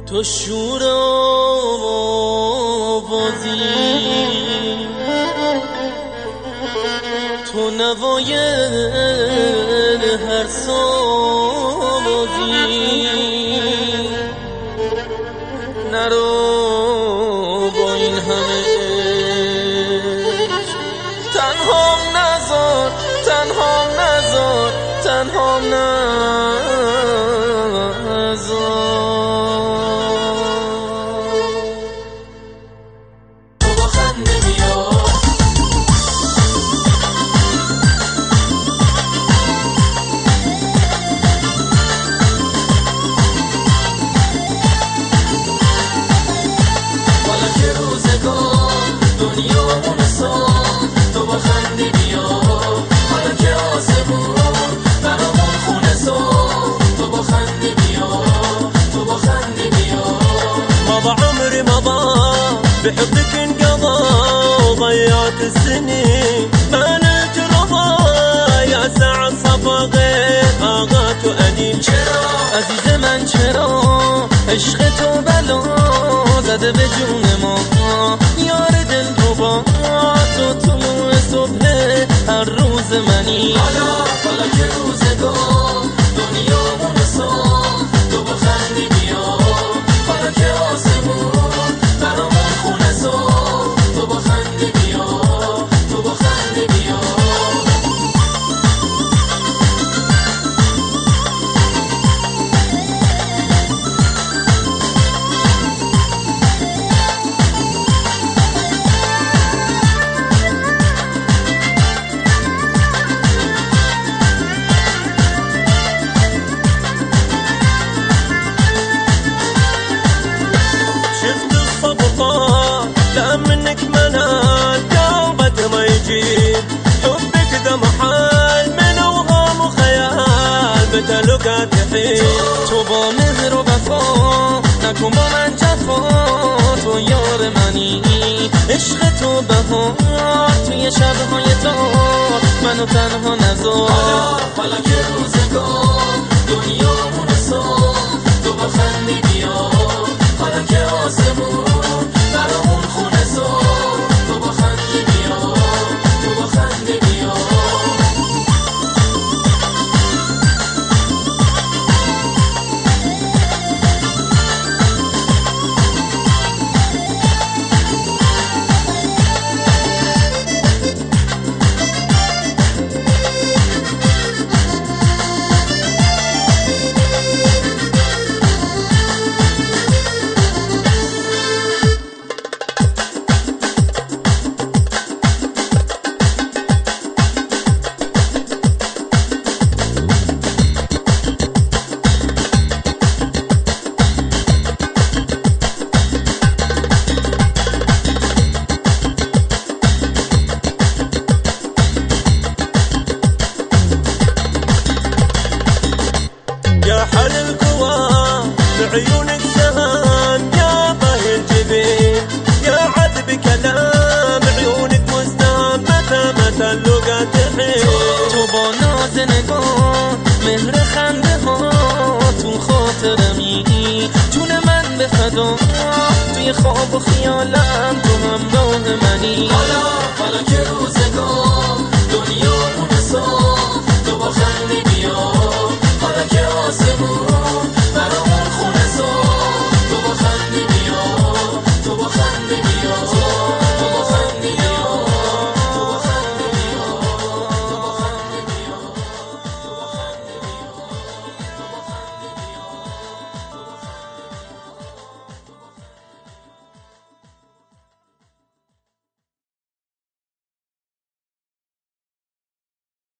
تو شور آوازی، تو نوای هر سازی، نرو با این همه تنها نذار، تنها نذار، تنها تو با خنده بیا، حالا که آسمون برامون خونه ساخت. تو با خنده بیا، تو با خنده بیا. مضى عمري مضى بحبك انقضى، ضيعت السنين ما نلت رضا. يا ساعة صفا غير آغات وأنين. چرا عزیز من چرا عشق تو بلا زده به جون ما، یار دل تو با تو طلوع صبح هر روز منی. حالا که روزگار دنیامون ساخت. تو با خنده بیا، حالا که آسمون برامون خونه ساخت. تو با خنده بیا، تو با خنده بیا. منك منال قلبك ما يجيب، حبك ذا محال من اوهام وخيال، بتلقى تحيل. تو با مهر و وفا نکن با من جفا، تو یار منی عشق تو بهار. توی شبهای تار منو تنها نذار. حالا که روزگار دنیامون ساخت. تو با خنده بیا، حالا که آسمون برامون خونه ساخت. تو با خنده بیا، تو با خنده بیا. يا حل القوى بعيونك سهام، يا طهي الجبين يا عذب كلام، عيونك مزدان متى متى اللقا تحين. تو با ناز نگاه مهر خنده ها تو خاطرمی، جون من به فدا توی خواب و خیالم تو همراه منی.